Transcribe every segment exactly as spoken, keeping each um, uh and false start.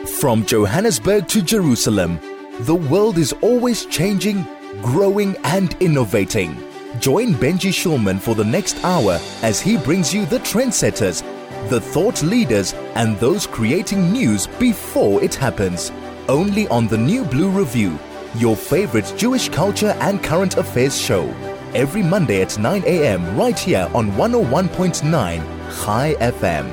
From Johannesburg to Jerusalem, the world is always changing, growing and innovating. Join Benji Shulman for the next hour as he brings you the trendsetters, the thought leaders and those creating news before it happens. Only on the New Blue Review, your favorite Jewish culture and current affairs show. Every Monday at nine a.m. right here on one oh one point nine Chai F M.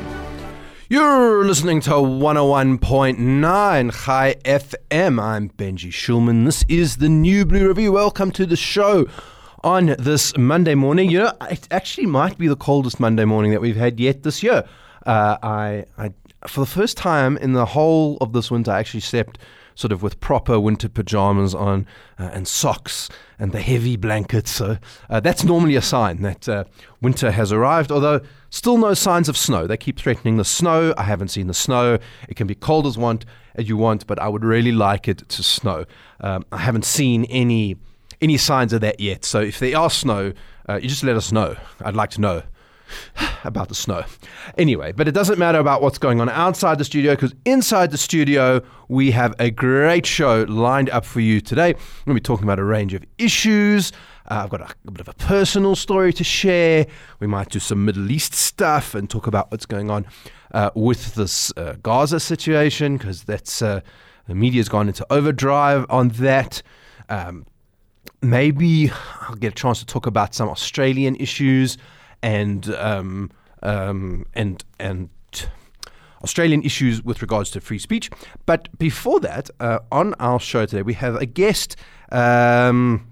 You're listening to one oh one point nine Chai F M. I'm Benji Shulman. This is the New Blue Review. Welcome to the show on this Monday morning. You know, it actually might be the coldest Monday morning that we've had yet this year. Uh, I, I, for the first time in the whole of this winter, I actually slept sort of with proper winter pajamas on uh, and socks and the heavy blankets. So uh, that's normally a sign that uh, winter has arrived, although still no signs of snow. They keep threatening the snow. I haven't seen the snow. It can be cold as want as you want, but I would really like it to snow. Um, I haven't seen any any signs of that yet. So if there are snow, uh, you just let us know. I'd like to know about the snow. Anyway, but it doesn't matter about what's going on outside the studio, because inside the studio we have a great show lined up for you today. We're going to be talking about a range of issues. Uh, I've got a, a bit of a personal story to share. We might do some Middle East stuff and talk about what's going on uh, with this uh, Gaza situation, because that's uh, the media's gone into overdrive on that. Um, maybe I'll get a chance to talk about some Australian issues and um, um, and and Australian issues with regards to free speech. But before that, uh, on our show today, we have a guest, um,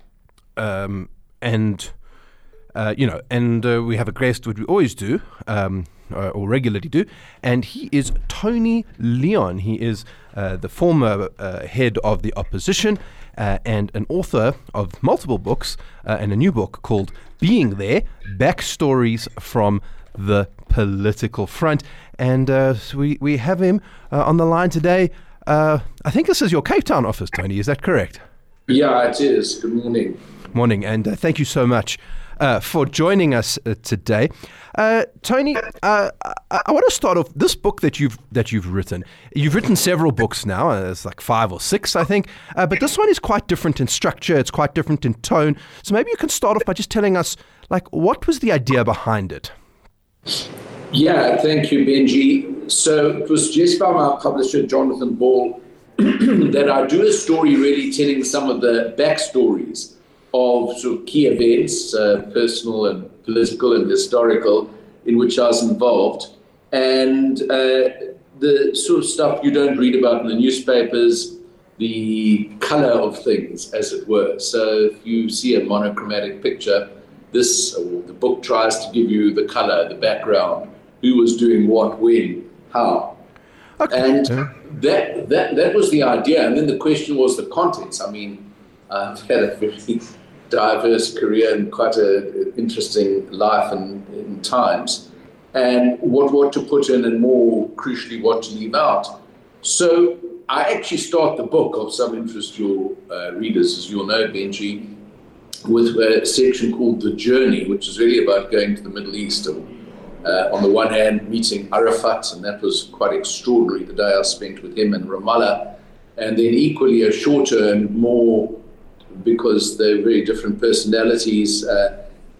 um, and uh, you know, and uh, we have a guest, which we always do, um, or, or regularly do, and he is Tony Leon. He is uh, the former uh, head of the opposition uh, and an author of multiple books uh, and a new book called Being There, Backstories from the Political Front. And uh, so we, we have him uh, on the line today. Uh, I think this is your Cape Town office, Tony. Is that correct? Yeah, it is. Good morning. Morning, and uh, thank you so much uh, for joining us uh, today. Uh, Tony, uh, I, I want to start off this book that you've that you've written. You've written several books now. Uh, it's like five or six, I think. Uh, but this one is quite different in structure. It's quite different in tone. So maybe you can start off by just telling us, like, what was the idea behind it? Yeah, thank you, Benji. So it was suggested by my publisher, Jonathan Ball, that I do a story really telling some of the backstories of sort of key events, uh, personal and political and historical, in which I was involved. And uh, the sort of stuff you don't read about in the newspapers, the color of things, as it were. So if you see a monochromatic picture, this, or the book tries to give you the color, the background, who was doing what, when, how. Okay. And that, that, that was the idea. And then the question was the contents. I mean, I've had a very diverse career and quite an interesting life and in, in times, and what what to put in and more crucially what to leave out. So I actually start the book, of some interest to your uh, readers, as you'll know, Benji, with a section called The Journey, which is really about going to the Middle East. And, uh, on the one hand, meeting Arafat, and that was quite extraordinary, the day I spent with him in Ramallah, and then equally a shorter and more, because they're very different personalities, uh,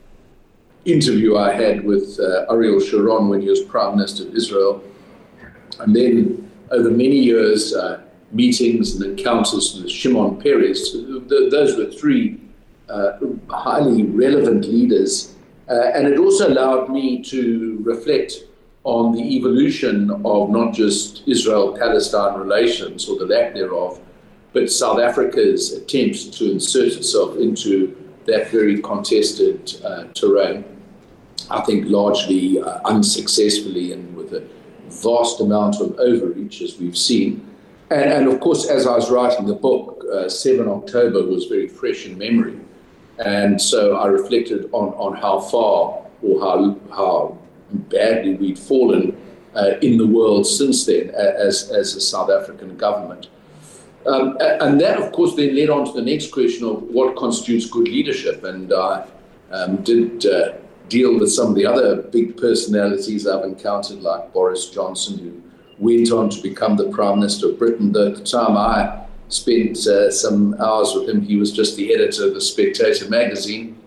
interview I had with uh, Ariel Sharon when he was Prime Minister of Israel. And then over many years, uh, meetings and encounters with Shimon Peres. Th- those were three uh, highly relevant leaders. Uh, and it also allowed me to reflect on the evolution of not just Israel-Palestine relations, or the lack thereof, but South Africa's attempts to insert itself into that very contested uh, terrain, I think largely uh, unsuccessfully and with a vast amount of overreach, as we've seen. And, and of course, as I was writing the book, uh, seventh of October was very fresh in memory. And so I reflected on, on how far or how, how badly we'd fallen uh, in the world since then as, as a South African government. Um, and that, of course, then led on to the next question of what constitutes good leadership. And I um, did uh, deal with some of the other big personalities I've encountered, like Boris Johnson, who went on to become the Prime Minister of Britain. Though at the time I spent uh, some hours with him, he was just the editor of the Spectator magazine.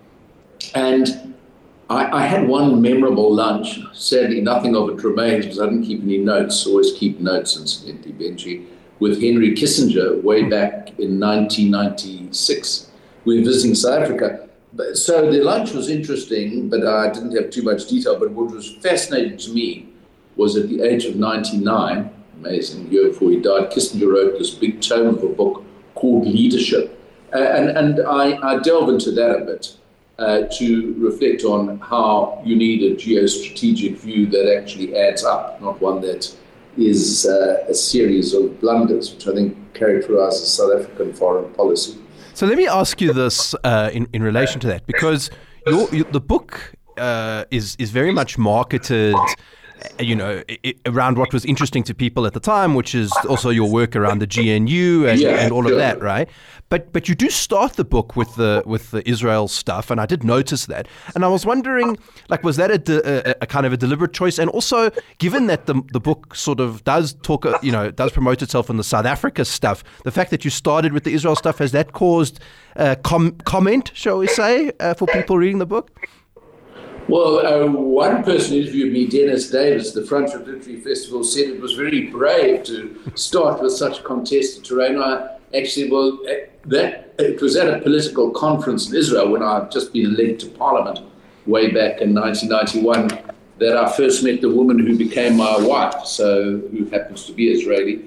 And I, I had one memorable lunch. Sadly, nothing of it remains because I didn't keep any notes. Always keep notes, incidentally, Benji, with Henry Kissinger way back in nineteen ninety-six. We were visiting South Africa. So the lunch was interesting, but I didn't have too much detail. But what was fascinating to me was at the age of ninety-nine, amazing year before he died, Kissinger wrote this big tome of a book called Leadership. Uh, and and I, I delve into that a bit uh, to reflect on how you need a geostrategic view that actually adds up, not one that is uh, a series of blunders, which I think characterizes South African foreign policy. So let me ask you this uh, in, in relation to that, because your, your, the book uh, is, is very much marketed, you know, it, around what was interesting to people at the time, which is also your work around the G N U and, yeah, and all sure. of that, right? But but you do start the book with the with the Israel stuff, and I did notice that. And I was wondering, like, was that a, de, a, a kind of a deliberate choice? And also, given that the the book sort of does talk, you know, does promote itself on the South Africa stuff, the fact that you started with the Israel stuff, has that caused uh, com- comment, shall we say, uh, for people reading the book? Well, uh, one person interviewed me, Dennis Davis, the Frontier Literary Festival, said it was very brave to start with such contested terrain. I actually, well, that it was at a political conference in Israel when I'd just been elected to Parliament way back in nineteen ninety-one that I first met the woman who became my wife, so who happens to be Israeli.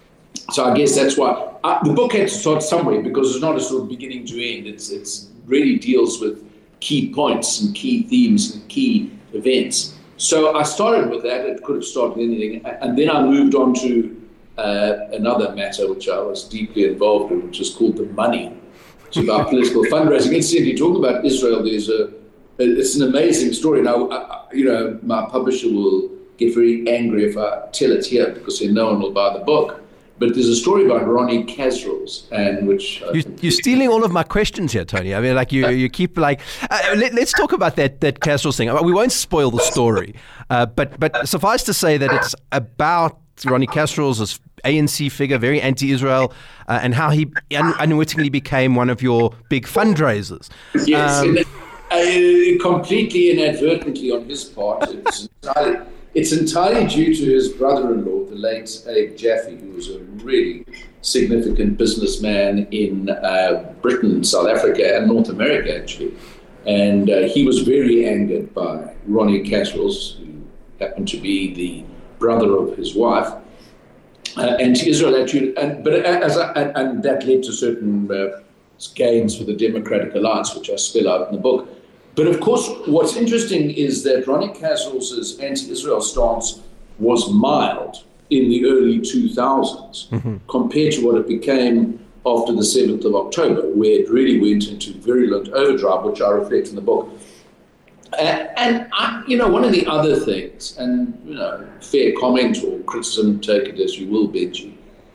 So I guess that's why I, the book had to start somewhere, because it's not a sort of beginning to end. It's it's really deals with key points and key themes and key events. So I started with that. It could have started with anything. And then I moved on to uh, another matter which I was deeply involved in, which is called the money. It's about political fundraising. Incidentally, talking about Israel, there's a, it's an amazing story. Now, I, you know, my publisher will get very angry if I tell it here because then no one will buy the book. But there's a story about Ronnie Kasrils, and which you, you're stealing all of my questions here, Tony. I mean, like you, you keep like. Uh, let, let's talk about that that Kasrils thing. We won't spoil the story, uh, but but suffice to say that it's about Ronnie Kasrils, this A N C figure, very anti-Israel, uh, and how he un- unwittingly became one of your big fundraisers. Yes, um, uh, completely inadvertently on his part. It's entirely. It's entirely due to his brother-in-law, the late Abe Jaffe, who was a really significant businessman in uh, Britain, South Africa, and North America, actually. And uh, he was very angered by Ronnie Kasrils, who happened to be the brother of his wife, uh, anti-Israel attitude. And, but as I, and, and that led to certain uh, gains for the Democratic Alliance, which I spell out in the book. But of course, what's interesting is that Ronnie Kasrils' anti-Israel stance was mild in the early two thousands mm-hmm. compared to what it became after the seventh of October, where it really went into virulent overdrive, which I reflect in the book. Uh, and, I, you know, one of the other things, and, you know, fair comment or criticism, take it as you will, Benji,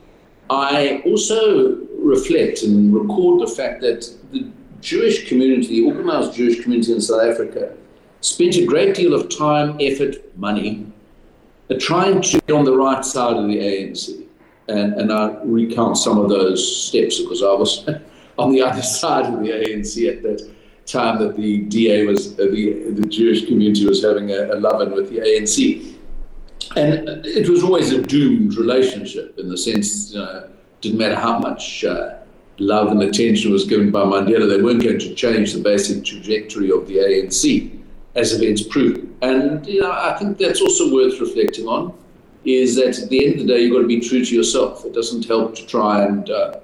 I also reflect and record the fact that the Jewish community, the organized Jewish community in South Africa, spent a great deal of time, effort, money, uh, trying to get on the right side of the A N C. And, and I recount some of those steps because I was on the other side of the A N C at that time that the D A was, uh, the, the Jewish community was having a, a love-in with the A N C. And it was always a doomed relationship in the sense, you know, didn't matter how much uh, love and attention was given by Mandela, they weren't going to change the basic trajectory of the A N C, as events proved. And you know, I think that's also worth reflecting on, is that at the end of the day, you've got to be true to yourself. It doesn't help to try and uh,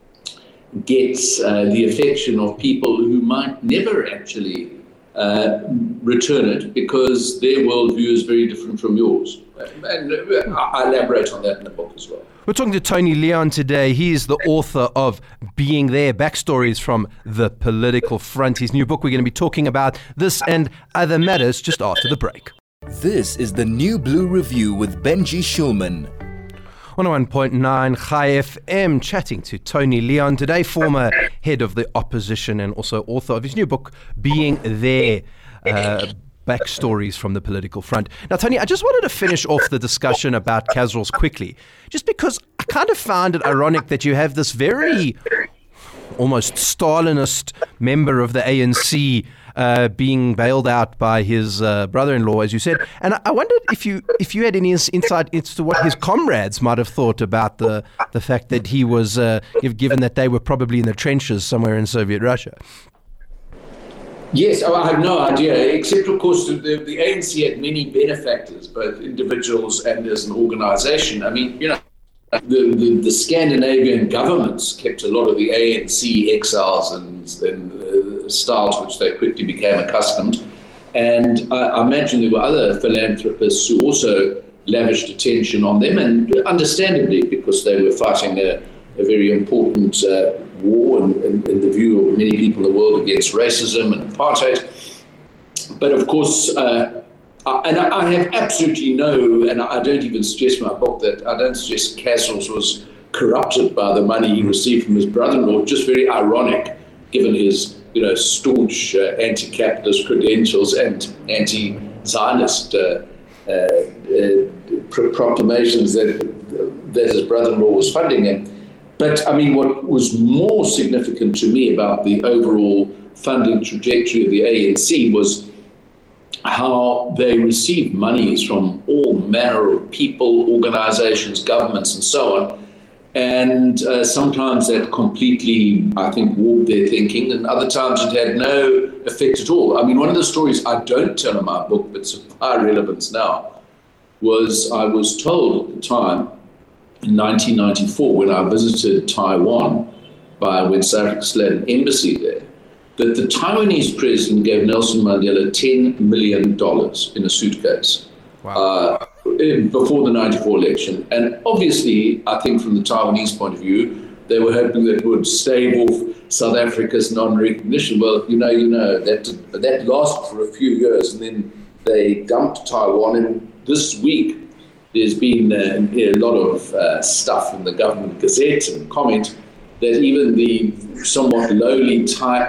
get uh, the affection of people who might never actually uh, return it because their worldview is very different from yours. And I elaborate on that in the book as well. We're talking to Tony Leon today. He is the author of Being There, Backstories from the Political Front. His new book, we're going to be talking about this and other matters just after the break. This is the New Blue Review with Benji Shulman. one oh one point nine Chai F M, chatting to Tony Leon today, former head of the opposition and also author of his new book, Being There. Uh, backstories from the political front. Now, Tony, I just wanted to finish off the discussion about Casrols quickly, just because I kind of found it ironic that you have this very almost Stalinist member of the A N C uh, being bailed out by his uh, brother-in-law, as you said. And I wondered if you if you had any insight into what his comrades might have thought about the, the fact that he was, uh, given that they were probably in the trenches somewhere in Soviet Russia. Yes, I have no idea, except, of course, the, the A N C had many benefactors, both individuals and as an organization. I mean, you know, the, the, the Scandinavian governments kept a lot of the A N C exiles and, and uh, styles which they quickly became accustomed. And I, I imagine there were other philanthropists who also lavished attention on them, and understandably, because they were fighting a, a very important uh, war in, in, in the view of many people in the world against racism and apartheid. But of course, uh, and I have absolutely no, and I don't even suggest in my book that I don't suggest Casrols was corrupted by the money he received from his brother-in-law. Just very ironic, given his, you know, staunch uh, anti-capitalist credentials and anti-Zionist uh, uh, uh, pro- proclamations that that his brother-in-law was funding him. But I mean, what was more significant to me about the overall funding trajectory of the A N C was how they received monies from all manner of people, organizations, governments, and so on. And uh, sometimes that completely, I think, warped their thinking, and other times it had no effect at all. I mean, one of the stories I don't tell in my book, but it's of high relevance now, was I was told at the time, in nineteen ninety-four, when I visited Taiwan by when South Africa had an embassy there, that the Taiwanese president gave Nelson Mandela ten million dollars in a suitcase. Wow. Uh, before the ninety-four election. And obviously, I think from the Taiwanese point of view, they were hoping that it would stave off South Africa's non-recognition. Well, you know, you know, that that lasted for a few years, and then they dumped Taiwan. And this week, there's been uh, a lot of uh, stuff in the government gazette and comment that even the somewhat lowly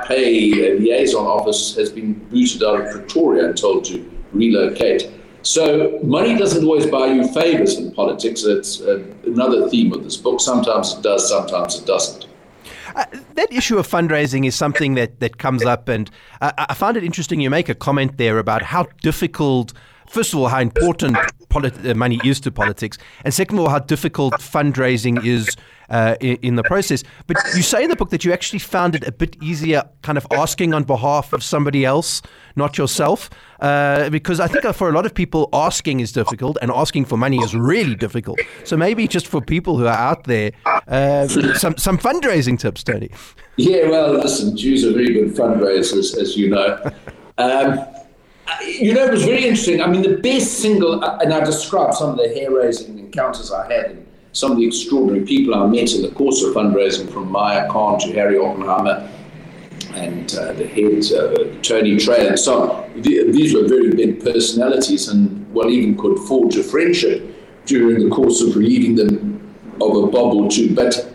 Taipei liaison office has been booted out of Pretoria and told to relocate. So money doesn't always buy you favors in politics. It's uh, another theme of this book. Sometimes it does, sometimes it doesn't. Uh, that issue of fundraising is something that, that comes up, and uh, I found it interesting. You make a comment there about how difficult, first of all, how important polit- uh, money is to politics, and second of all, how difficult fundraising is uh, in, in the process. But you say in the book that you actually found it a bit easier kind of asking on behalf of somebody else, not yourself, uh, because I think for a lot of people, asking is difficult, and asking for money is really difficult. So maybe just for people who are out there, uh, some, some fundraising tips, Tony. Yeah, well, listen, Jews are very good fundraisers, as you know. Um, You know, it was very interesting. I mean, the best single, and I described some of the hair-raising encounters I had and some of the extraordinary people I met in the course of fundraising, from Maya Khan to Harry Oppenheimer and uh, the head, uh, Tony Trey, and so on. The, these were very big personalities, and one even could forge a friendship during the course of relieving them of a bob or two. But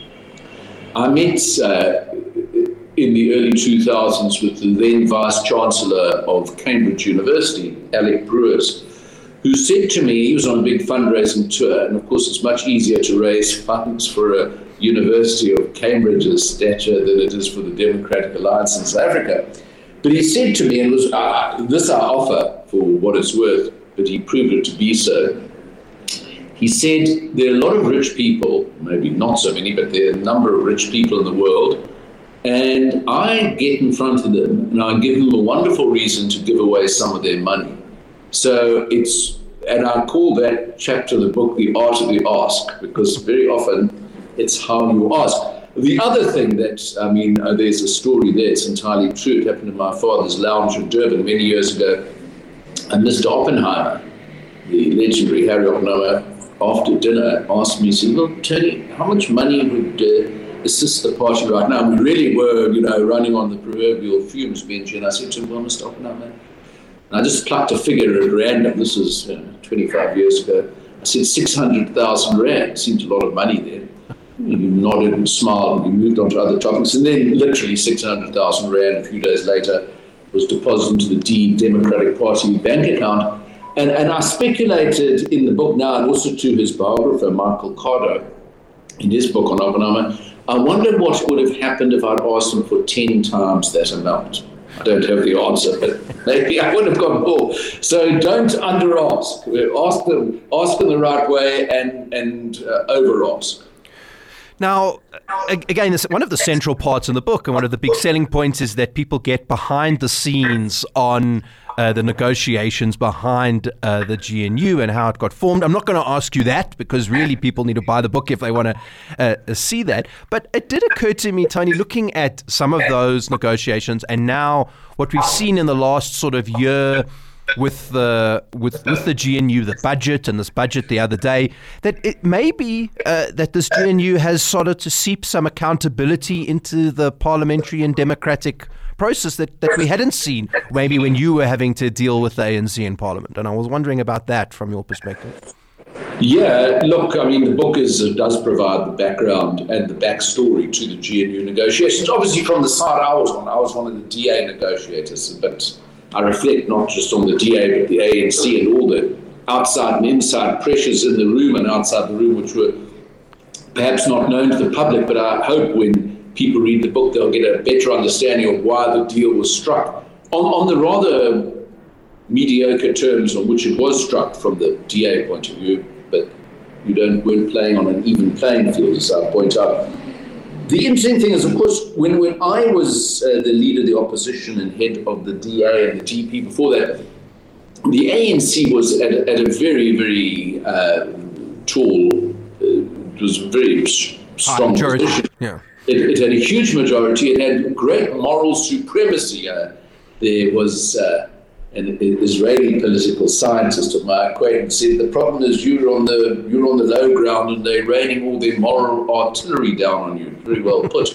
I met uh, in the early two thousands with the then Vice-Chancellor of Cambridge University, Alec Brewers, who said to me, he was on a big fundraising tour, and of course it's much easier to raise funds for a University of Cambridge's stature than it is for the Democratic Alliance in South Africa. But he said to me, and it was, ah, this I offer for what it's worth, but he proved it to be so. He said, there are a lot of rich people, maybe not so many, but there are a number of rich people in the world, and I get in front of them and I give them a wonderful reason to give away some of their money. So it's, and I call that chapter of the book The Art of the Ask, because very often it's how you ask. The other thing that, I mean, uh, there's a story there, it's entirely true. It happened in my father's lounge in Durban many years ago. And Mister Oppenheimer, the legendary Harry Oppenheimer, after dinner asked me, he said, well, Tony, how much money would uh, assist the party right now? We really were, you know, running on the proverbial fumes, Benji. And I said to him, well, Mister Oppenheimer, and I just plucked a figure at random. This was uh, twenty-five years ago. I said six hundred thousand rand. Seemed a lot of money there. You nodded and smiled, and we moved on to other topics. And then literally six hundred thousand rand a few days later was deposited into the D Democratic Party bank account. And, and I speculated in the book now, and also to his biographer, Michael Cardo, in his book on Oppenheimer, I wonder what would have happened if I'd asked him for ten times that amount. I don't have the answer, but maybe I would have got more. So don't under-ask. Ask them, ask them the right way and, and uh, over-ask. Now, again, this, one of the central parts in the book and one of the big selling points is that people get behind the scenes on uh, the negotiations behind uh, the G N U and how it got formed. I'm not going to ask you that because really people need to buy the book if they want to uh, see that. But it did occur to me, Tony, looking at some of those negotiations and now what we've seen in the last sort of year with the with with the G N U, the budget and this budget the other day, that it may be uh, that this G N U has started to seep some accountability into the parliamentary and democratic process that, that we hadn't seen maybe when you were having to deal with the A N C in Parliament. And I was wondering about that from your perspective. Yeah, look, I mean, the book is does provide the background and the backstory to the G N U negotiations. Obviously, from the side I was on, I was one of the D A negotiators, but I reflect not just on the D A, but the A N C and all the outside and inside pressures in the room and outside the room, which were perhaps not known to the public, but I hope when people read the book, they'll get a better understanding of why the deal was struck. On, on the rather mediocre terms on which it was struck from the D A point of view, but you don't weren't playing on an even playing field, as I point out. The interesting thing is, of course, when, when I was uh, the leader of the opposition and head of the D A and the G P before that, the A N C was at, at a very, very uh, tall, uh, it was a very strong position. Yeah. It, it had a huge majority. It had great moral supremacy. Uh, there was uh, an Israeli political scientist of my acquaintance said the problem is you're on the you're on the low ground and they're raining all their moral artillery down on you. Very well put.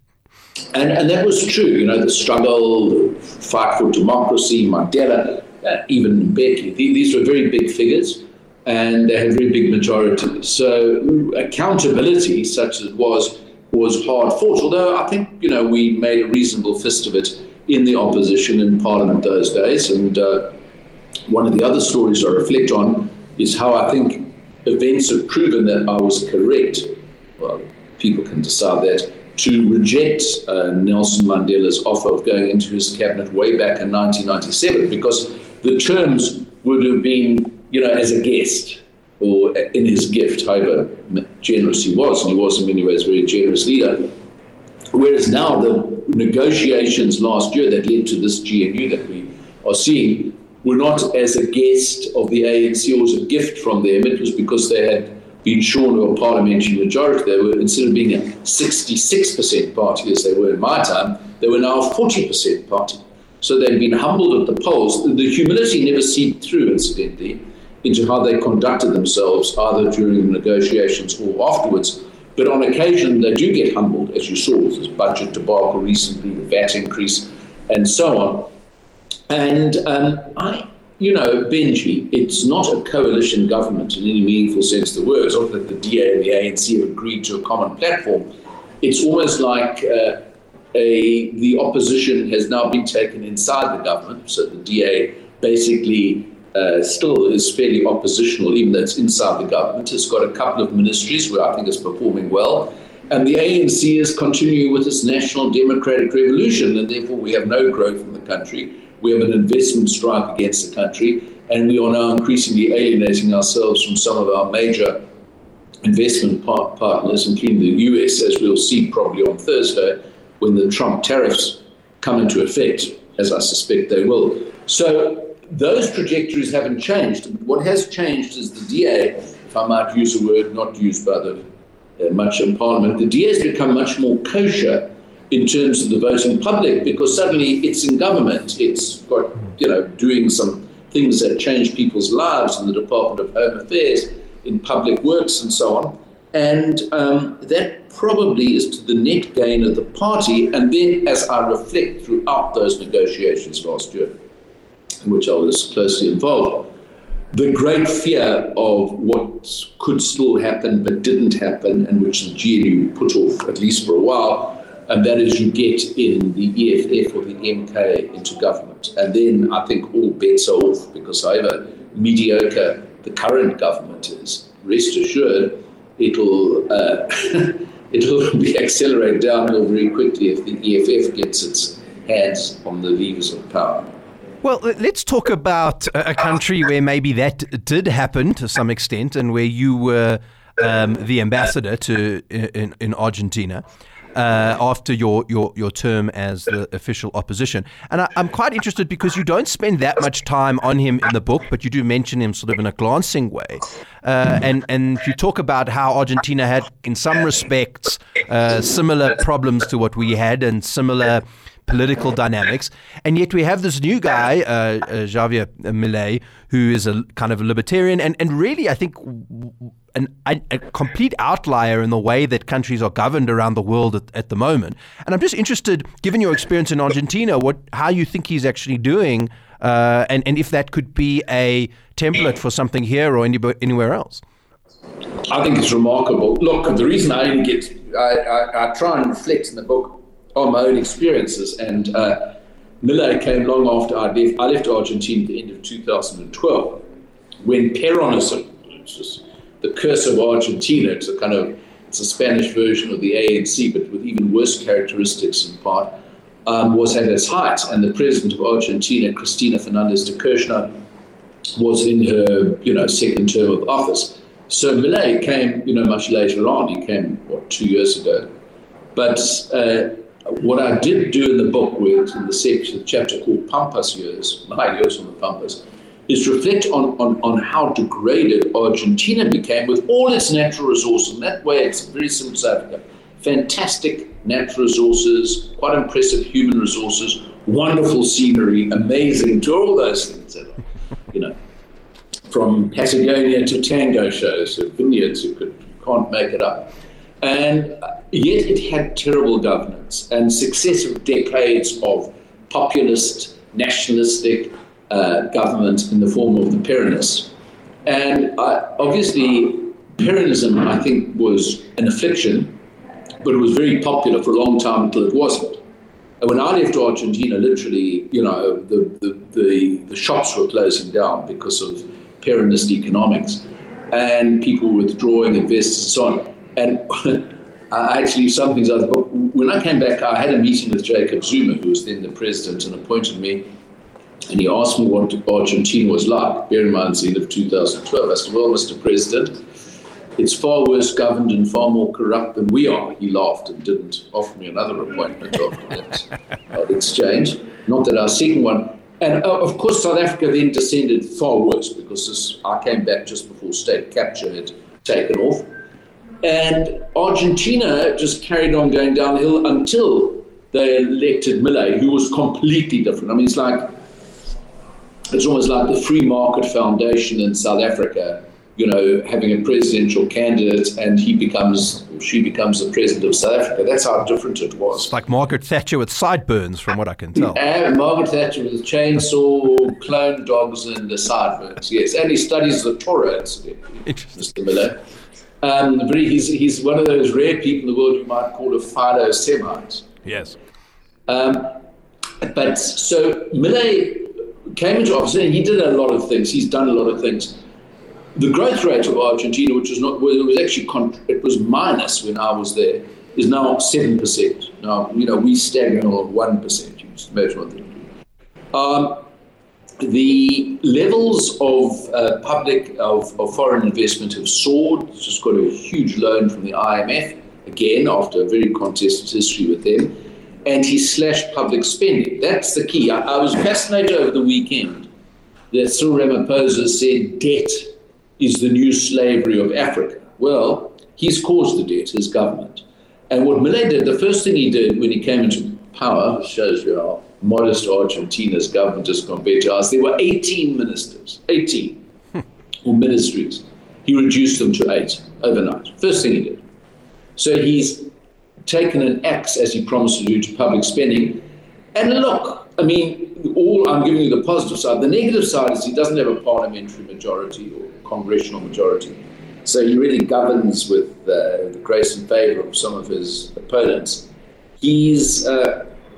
and and that was true. You know, the struggle, the fight for democracy, Mandela, uh, even Mbeki. These were very big figures, and they had very big majorities. So accountability, such as it was, was hard fought. Although I think you know we made a reasonable fist of it in the opposition in Parliament those days. And uh, one of the other stories I reflect on is how I think events have proven that I was correct. Well, people can decide that, to reject uh, Nelson Mandela's offer of going into his cabinet way back in nineteen ninety-seven, because the terms would have been, you know, as a guest or in his gift, however generous he was, and he was in many ways a very generous leader. Whereas now the negotiations last year that led to this G N U that we are seeing were not as a guest of the A N C or as a gift from them. It was because they had been shorn of a parliamentary majority. They were, instead of being a sixty-six percent party as they were in my time, they were now a forty percent party. So they'd been humbled at the polls. The humility never seeped through, incidentally, into how they conducted themselves, either during the negotiations or afterwards. But on occasion, they do get humbled, as you saw with this budget debacle recently, the V A T increase, and so on. And um, I, you know, Benji, it's not a coalition government in any meaningful sense of the word. It's not that the D A and the A N C have agreed to a common platform. It's almost like uh, a the opposition has now been taken inside the government. So the D A basically Uh, still is fairly oppositional, even though it's inside the government. It's got a couple of ministries where I think it's performing well. And the A N C is continuing with its national democratic revolution, and therefore we have no growth in the country. We have an investment strike against the country, and we are now increasingly alienating ourselves from some of our major investment par- partners, including the U S, as we'll see probably on Thursday, when the Trump tariffs come into effect, as I suspect they will. So those trajectories haven't changed. What has changed is the D A, if I might use a word not used by the uh, much in Parliament, the D A has become much more kosher in terms of the voting public, because suddenly it's in government. It's got, you know, doing some things that change people's lives in the Department of Home Affairs, in public works and so on. And um, that probably is to the net gain of the party. And then as I reflect throughout those negotiations last year, in which I was closely involved, the great fear of what could still happen but didn't happen, and which the G N U put off at least for a while, and that is you get in the E F F or the M K into government. government. And then I think all bets are off, because however mediocre the current government is, rest assured it'll uh, it'll be accelerated downhill very quickly if the E F F gets its hands on the levers of power. Well, let's talk about a country where maybe that did happen to some extent, and where you were um, the ambassador to in, in Argentina uh, after your, your, your term as the official opposition. And I, I'm quite interested because you don't spend that much time on him in the book, but you do mention him sort of in a glancing way. Uh, and, and you talk about how Argentina had, in some respects, uh, similar problems to what we had and similar political dynamics, and yet we have this new guy, uh, uh, Javier Milei, who is a kind of a libertarian, and, and really, I think, an, a, a complete outlier in the way that countries are governed around the world at, at the moment. And I'm just interested, given your experience in Argentina, what how you think he's actually doing, uh, and, and if that could be a template for something here or any, anywhere else. I think it's remarkable. Look, the reason I only get, I, I, I try and reflect in the book on my own experiences, and uh, Milei came long after I left. I left Argentina at the end of two thousand twelve, when Peronism, which is the curse of Argentina, it's a kind of it's a Spanish version of the A N C, but with even worse characteristics in part, um, was at its height, and the president of Argentina, Cristina Fernández de Kirchner, was in her you know second term of office. So Milei came you know much later on. He came what two years ago, but. Uh, What I did do in the book, with in the section, the chapter called Pampas Years, nine years on the Pampas, is reflect on, on, on how degraded Argentina became with all its natural resources. And that way, it's very similar to South Africa. Fantastic natural resources, quite impressive human resources, wonderful scenery, amazing to all those things. That are, you know, from Patagonia to tango shows, to vineyards, you could, can't make it up. And yet it had terrible governance and successive decades of populist, nationalistic uh, government in the form of the Peronists. And uh, obviously, Peronism, I think, was an affliction, but it was very popular for a long time until it wasn't. And when I left Argentina, literally, you know, the, the, the, the shops were closing down because of Peronist economics, and people were withdrawing, investors and so on. And I actually, some things out of the book. When I came back, I had a meeting with Jacob Zuma, who was then the president and appointed me, and he asked me what Argentina was like. Bear in mind, it's the end of two thousand twelve. I said, well, Mister President, it's far worse governed and far more corrupt than we are. He laughed and didn't offer me another appointment after that exchange. Not that I was seeking one. And uh, of course, South Africa then descended far worse, because this, I came back just before state capture had taken off. And Argentina just carried on going downhill until they elected Milei, who was completely different. I mean, it's like, it's almost like the Free Market Foundation in South Africa, you know, having a presidential candidate, and he becomes, or she becomes the president of South Africa. That's how different it was. It's like Margaret Thatcher with sideburns, from what I can tell. And Margaret Thatcher with a chainsaw, clone dogs, and the sideburns, yes. And he studies the Torah, Mister Milei. Um, very, he's, he's one of those rare people in the world you might call a Philo-Semite. Yes. Um, but so Milei came into office, and he did a lot of things. He's done a lot of things. The growth rate of Argentina, which was not, well, it was actually, con- it was minus when I was there, is now seven percent. Now, you know, we stagnate on one percent. You just imagine what they do. Um, The levels of uh, public, of, of foreign investment have soared. It's just got a huge loan from the I M F, again, after a very contested history with them. And he slashed public spending. That's the key. I, I was fascinated over the weekend that Cyril Ramaphosa said debt is the new slavery of Africa. Well, he's caused the debt, his government. And what Milei did, the first thing he did when he came into power, shows you how modest Argentina's government is compared to ours. There were eighteen ministers, eighteen, or ministries. He reduced them to eight overnight. First thing he did. So he's taken an axe, as he promised to do, to public spending. And look, I mean, all I'm giving you the positive side. The negative side is he doesn't have a parliamentary majority or congressional majority. So he really governs with uh, the grace and favor of some of his opponents. He's... Uh,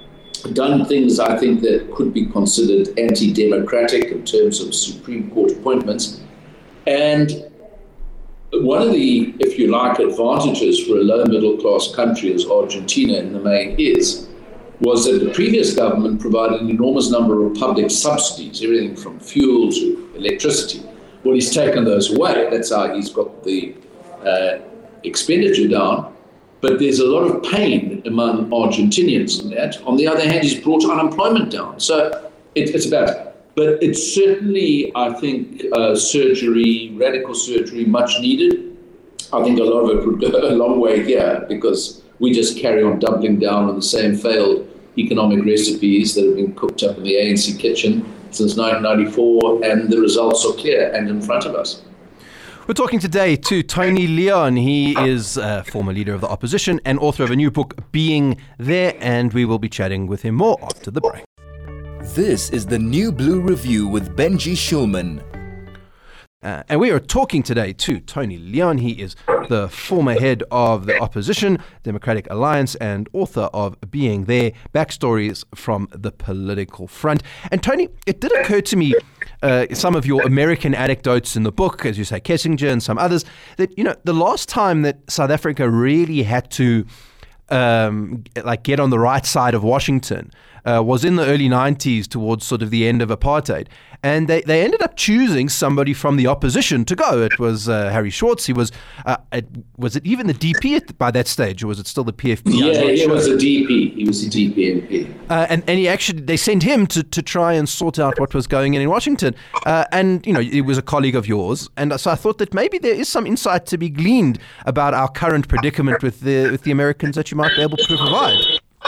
done things, I think, that could be considered anti-democratic in terms of Supreme Court appointments. And one of the, if you like, advantages for a low middle class country as Argentina in the main is, was that the previous government provided an enormous number of public subsidies, everything from fuel to electricity. Well, he's taken those away. That's how he's got the uh, expenditure down. But there's a lot of pain among Argentinians in that. On the other hand, he's brought unemployment down. So it, it's about, but it's certainly, I think, uh, surgery, radical surgery, much needed. I think a lot of it would go a long way here because we just carry on doubling down on the same failed economic recipes that have been cooked up in the A N C kitchen since nineteen ninety-four, and the results are clear and in front of us. We're talking today to Tony Leon. He is a former leader of the opposition and author of a new book, Being There, and we will be chatting with him more after the break. This is the New Blue Review with Benji Shulman. Uh, and we are talking today to Tony Leon. He is the former head of the opposition, Democratic Alliance, and author of Being There, Backstories from the Political Front. And Tony, it did occur to me, uh, some of your American anecdotes in the book, as you say, Kissinger and some others, that, you know, the last time that South Africa really had to um, like get on the right side of Washington Uh, was in the early nineties towards sort of the end of apartheid. And they, they ended up choosing somebody from the opposition to go. It was uh, Harry Schwartz. He was, uh, it, was it even the D P at, by that stage, or was it still the P F P? Yeah, he sure. was a D P. He was a D P M P. Uh, and, and he actually, they sent him to, to try and sort out what was going on in Washington. Uh, and, you know, he was a colleague of yours. And so I thought that maybe there is some insight to be gleaned about our current predicament with the, with the Americans that you might be able to provide.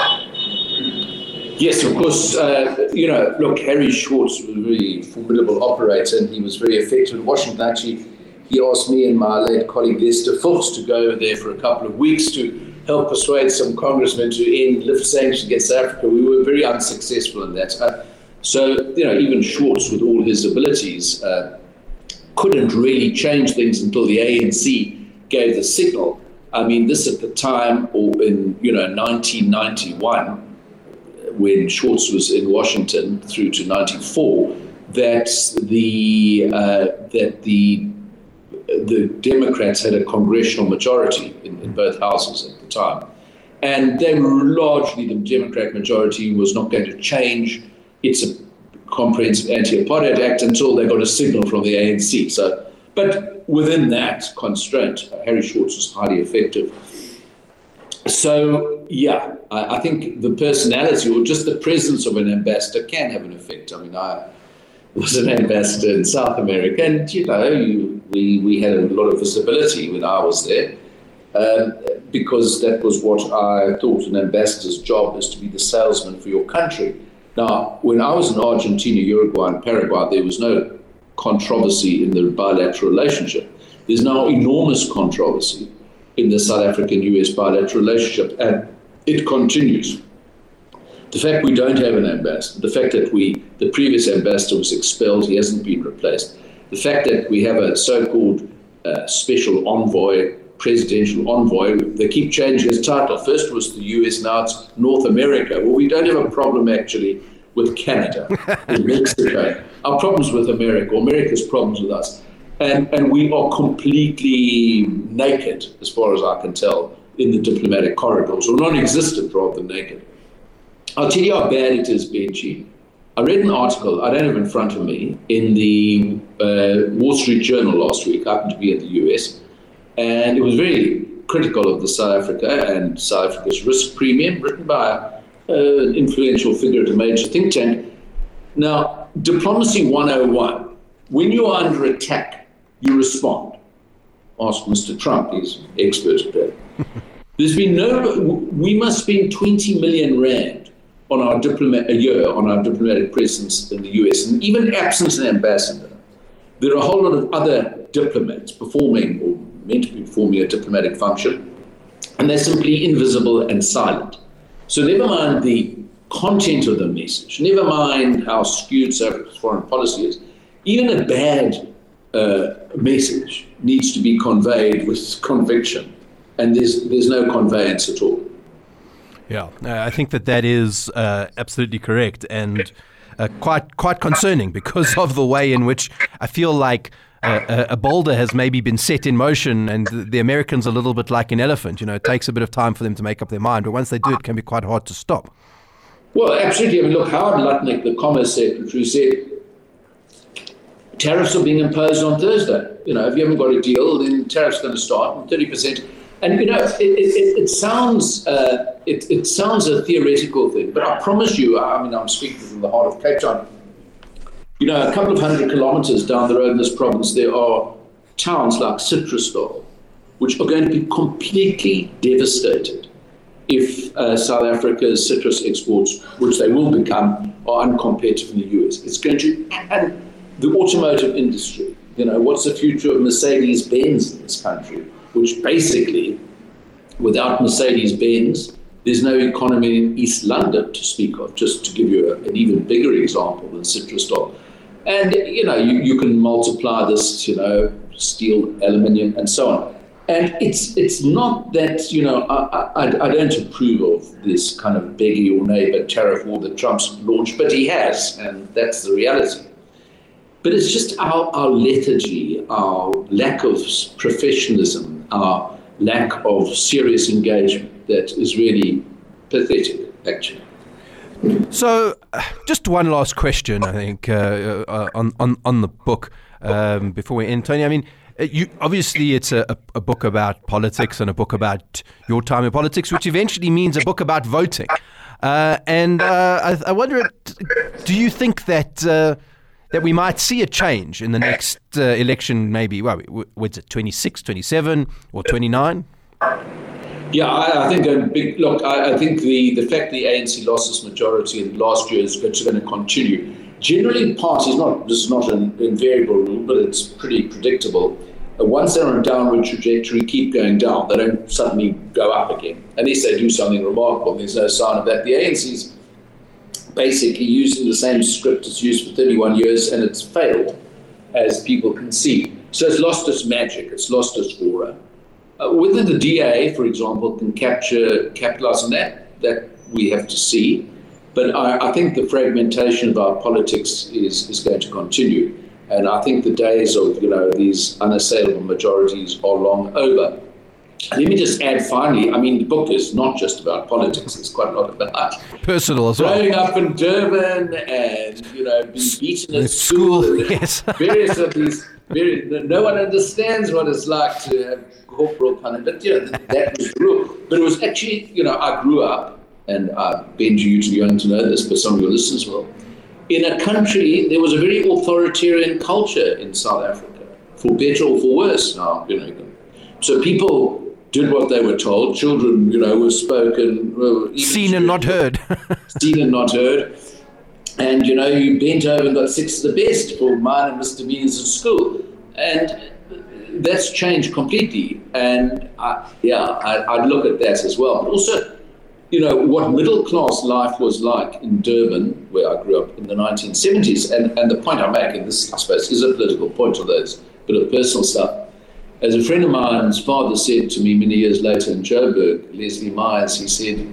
Yes, of course. Uh, you know, look, Harry Schwartz was a very formidable operator, and he was very effective in Washington. Actually, he asked me and my late colleague Lester Fultz to go over there for a couple of weeks to help persuade some congressmen to end lift sanctions against South Africa. We were very unsuccessful in that. Uh, so, you know, even Schwartz, with all his abilities, uh, couldn't really change things until the A N C gave the signal. I mean, this at the time, or in, you know, nineteen ninety-one, when Schwartz was in Washington through to ninety-four, that the uh, that the the Democrats had a congressional majority in, in both houses at the time, and they were largely, the Democratic majority was not going to change its a comprehensive anti-apartheid act until they got a signal from the A N C. So, but within that constraint, Harry Schwartz was highly effective. So, yeah, I, I think the personality or just the presence of an ambassador can have an effect. I mean, I was an ambassador in South America, and, you know, you, we, we had a lot of visibility when I was there, um, because that was what I thought an ambassador's job is, to be the salesman for your country. Now, when I was in Argentina, Uruguay, and Paraguay, there was no controversy in the bilateral relationship. There's now enormous controversy in the South African-U S bilateral relationship, and it continues. The fact we don't have an ambassador, the fact that we, the previous ambassador was expelled, he hasn't been replaced, the fact that we have a so-called uh, special envoy, presidential envoy, they keep changing his title. First was the U S, now it's North America. Well, we don't have a problem actually with Canada and Mexico. Our problem's with America, or America's problems with us. And, and we are completely naked, as far as I can tell, in the diplomatic corridors, or non-existent rather than naked. I'll tell you how bad it is, Benji. I read an article, I don't have it in front of me, in the uh, Wall Street Journal last week. I happened to be in the U S, and it was very critical of the South Africa and South Africa's risk premium, written by uh, an influential figure at a major think tank. Now, Diplomacy one oh one, when you're under attack, you respond. Ask Mister Trump, he's an expert at that. There's been no, we must spend twenty million rand on our diplomat, a year on our diplomatic presence in the U S, and even absent an ambassador, there are a whole lot of other diplomats performing or meant to be performing a diplomatic function, and they're simply invisible and silent. So never mind the content of the message, never mind how skewed South Africa's foreign policy is, even a bad uh, message needs to be conveyed with conviction, and there's there's no conveyance at all. Yeah, uh, I think that that is uh, absolutely correct, and uh, quite quite concerning because of the way in which I feel like uh, a, a boulder has maybe been set in motion, and the, the Americans are a little bit like an elephant. You know, it takes a bit of time for them to make up their mind, but once they do, it can be quite hard to stop. Well, absolutely. I mean, look, Howard Lutnick, the Commerce Secretary, said tariffs are being imposed on Thursday. You know, if you haven't got a deal, then tariffs are going to start on thirty percent. And, you know, it, it, it sounds uh, it, it sounds a theoretical thing, but I promise you, I mean, I'm speaking from the heart of Cape Town. You know, a couple of hundred kilometers down the road in this province, there are towns like Citrusdal, which are going to be completely devastated if uh, South Africa's citrus exports, which they will become, are uncompetitive in the U S. It's going to, and the automotive industry, you know, what's the future of Mercedes-Benz in this country? Which basically, without Mercedes-Benz, there's no economy in East London to speak of, just to give you a, an even bigger example than Citrusdal. And, you know, you, you can multiply this, you know, steel, aluminium, and so on. And it's it's not that, you know, I, I, I don't approve of this kind of beggar your neighbor tariff war that Trump's launched, but he has, and that's the reality. But it's just our, our lethargy, our lack of professionalism, our lack of serious engagement that is really pathetic, actually. So, uh, just one last question, I think, uh, uh, on, on, on the book um, before we end. Tony, I mean, you, obviously it's a, a book about politics and a book about your time in politics, which eventually means a book about voting. Uh, and uh, I, I wonder, do you think that... Uh, that we might see a change in the next uh, election, maybe, well, what's it, twenty-six, twenty-seven, or twenty-nine? Yeah, I, I think a big, look, I, I think the, the fact the A N C lost its majority in last year is going to continue. Generally, parties, not this is not an invariable rule, but it's pretty predictable. Uh, once they're on a downward trajectory, keep going down. They don't suddenly go up again, unless they do something remarkable. There's no sign of that. The A N C's basically using the same script it's used for thirty-one years, and it's failed, as people can see. So it's lost its magic, it's lost its aura. Uh, whether the D A, for example, can capture, capitalize on that, that we have to see. But I, I think the fragmentation of our politics is, is going to continue. And I think the days of, you know, these unassailable majorities are long over. Let me just add finally, I mean, the book is not just about politics, it's quite a lot about personal as well. Growing up in Durban and, you know, being beaten at school. school yes. Various of these, very, no one understands what it's like to have corporal punishment. But, you know, that was real. But it was actually, you know, I grew up, and uh, Benji, you're too young to know this, but some of your listeners will, in a country, there was a very authoritarian culture in South Africa, for better or for worse. Now, you know, so people did what they were told. Children, you know, were spoken. Well, seen and not heard. Seen and not heard. And, you know, you bent over and got six of the best for minor misdemeanors in school. And that's changed completely. And, I, yeah, I, I'd look at that as well. But also, you know, what middle-class life was like in Durban, where I grew up in the nineteen seventies. And, and the point I'm making, this, I suppose, is a political point, although it's a bit of personal stuff. As a friend of mine's father said to me many years later in Joburg, Leslie Myers, he said,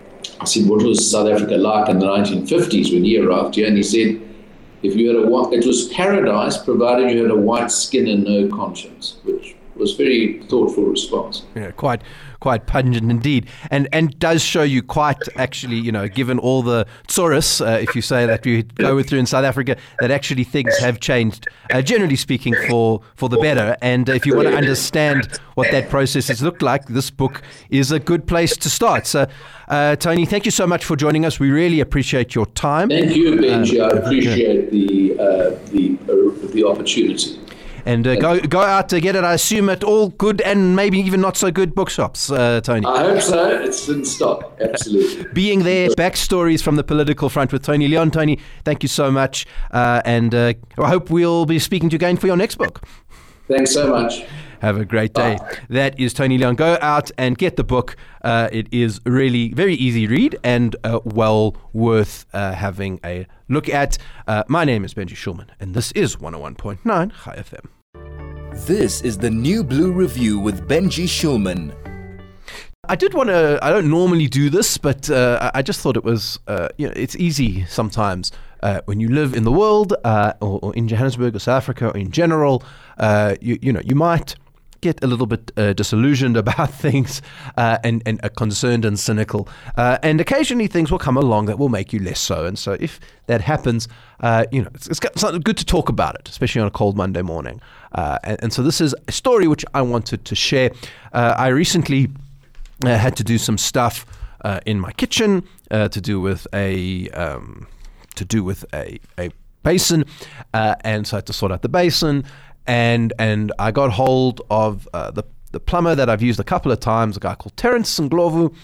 I said, what was South Africa like in the nineteen fifties when he arrived here? And he said, if you had a, it was paradise provided you had a white skin and no conscience, which was a very thoughtful response. Yeah, quite quite pungent indeed, and and does show you quite actually, you know, given all the tsuris, uh, if you say that we go through in South Africa, that actually things have changed, uh, generally speaking, for for the better. And if you want to understand what that process has looked like, this book is a good place to start. So, uh, Tony, thank you so much for joining us. We really appreciate your time. Thank you, Benji. Um, I appreciate the uh, the uh, the opportunity. And uh, go go out to get it, I assume, at all good and maybe even not so good bookshops, uh, Tony. I hope so. It's in stock, absolutely. Being there, backstories from the political front with Tony Leon. Tony, thank you so much. Uh, and uh, I hope we'll be speaking to you again for your next book. Thanks so much. Have a great day. Bye. That is Tony Leon. Go out and get the book. Uh, it is really very easy read and uh, well worth uh, having a look at. Uh, my name is Benji Shulman, and this is one oh one point nine Chai F M. This is the New Blue Review with Benji Shulman. I did want to, I don't normally do this, but uh, I just thought it was, uh, you know, it's easy sometimes uh, when you live in the world uh, or, or in Johannesburg or South Africa or in general, uh, you, you know, you might get a little bit uh, disillusioned about things uh, and, and uh, concerned and cynical. Uh, and occasionally things will come along that will make you less so. And so if that happens, uh, you know, it's, it's got something good to talk about it, especially on a cold Monday morning. Uh, and, and so this is a story which I wanted to share. Uh, I recently uh, had to do some stuff uh, in my kitchen uh, to do with a um, to do with a, a basin. Uh, and so I had to sort out the basin. And and I got hold of uh, the the plumber that I've used a couple of times, a guy called Terence Nglovu,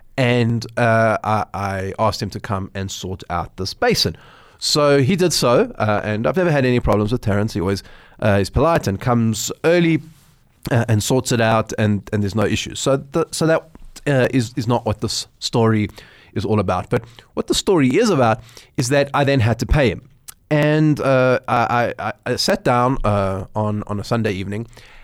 and uh, I, I asked him to come and sort out this basin. So he did so, uh, and I've never had any problems with Terence. He always uh, is polite and comes early uh, and sorts it out, and, and there's no issues. So the, so that uh, is is not what this story is all about. But what the story is about is that I then had to pay him. And uh, I, I, I sat down uh, on, on a Sunday evening,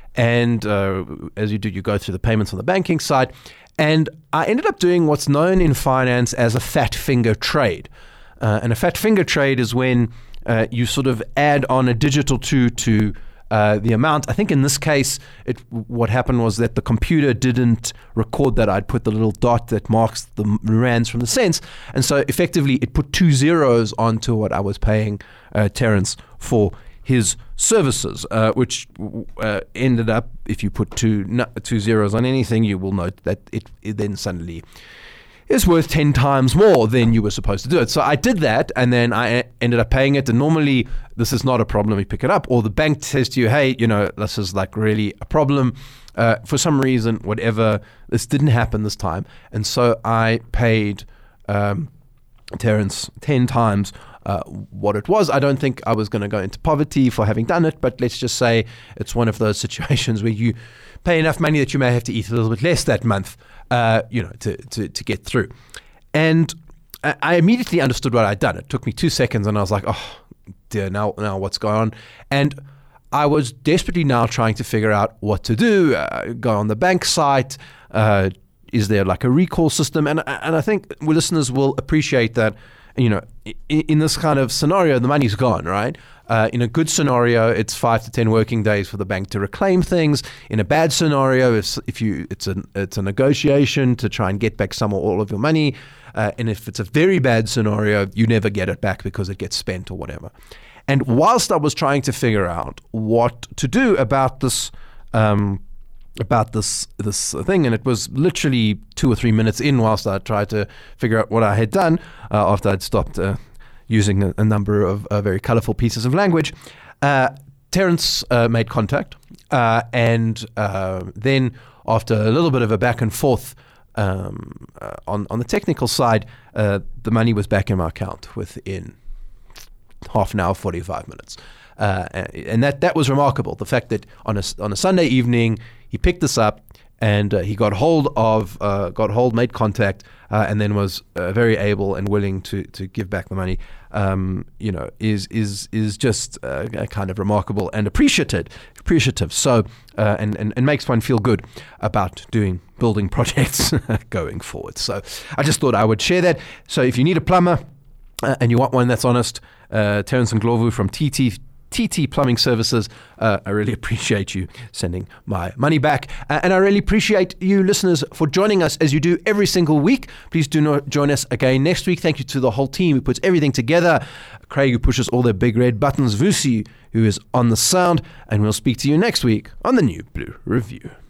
and uh, as you do, you go through the payments on the banking side, and I ended up doing what's known in finance as a fat finger trade. Uh, and a fat finger trade is when uh, you sort of add on a digit or two to uh, the amount. I think in this case, it, what happened was that the computer didn't record that I'd put the little dot that marks the rands from the cents. And so effectively, it put two zeros onto what I was paying uh, Terence for his services, uh, which uh, ended up, if you put two no, two zeros on anything, you will note that it, it then suddenly is worth ten times more than you were supposed to do it. So I did that, and then I ended up paying it. And normally this is not a problem. You pick it up, or the bank says to you, hey, you know, this is like really a problem. Uh, for some reason, whatever, this didn't happen this time. And so I paid um, Terence ten times uh, what it was. I don't think I was going to go into poverty for having done it, but let's just say it's one of those situations where you pay enough money that you may have to eat a little bit less that month, uh, you know, to, to, to get through. And I immediately understood what I'd done. It took me two seconds, and I was like, oh, dear, now, now what's going on? And I was desperately now trying to figure out what to do, uh, go on the bank site, uh, is there like a recall system? And, and I think listeners will appreciate that, you know, in, in this kind of scenario, the money's gone, right? Uh, in a good scenario, it's five to ten working days for the bank to reclaim things. In a bad scenario, if, if you it's a it's a negotiation to try and get back some or all of your money. Uh, and if it's a very bad scenario, you never get it back because it gets spent or whatever. And whilst I was trying to figure out what to do about this, um, about this this thing, and it was literally two or three minutes in whilst I tried to figure out what I had done uh, after I'd stopped uh, using a, a number of uh, very colourful pieces of language, uh, Terence uh, made contact, uh, and uh, then after a little bit of a back and forth um, uh, on on the technical side, uh, the money was back in my account within half an hour, forty-five minutes. Uh, and that, that was remarkable. The fact that on a, on a Sunday evening, he picked this up and uh, he got hold of, uh, got hold, made contact, uh, and then was uh, very able and willing to, to give back the money, um, you know, is, is, is just uh, kind of remarkable and appreciated, appreciative. So, uh, and, and, and makes one feel good about doing building projects going forward. So I just thought I would share that. So if you need a plumber, Uh, and you want one that's honest, uh, Terence Nglovu from T T T T Plumbing Services, uh, I really appreciate you sending my money back. Uh, and I really appreciate you listeners for joining us as you do every single week. Please do not join us again next week. Thank you to the whole team who puts everything together. Craig, who pushes all the big red buttons. Vusi, who is on the sound. And we'll speak to you next week on the New Blue Review.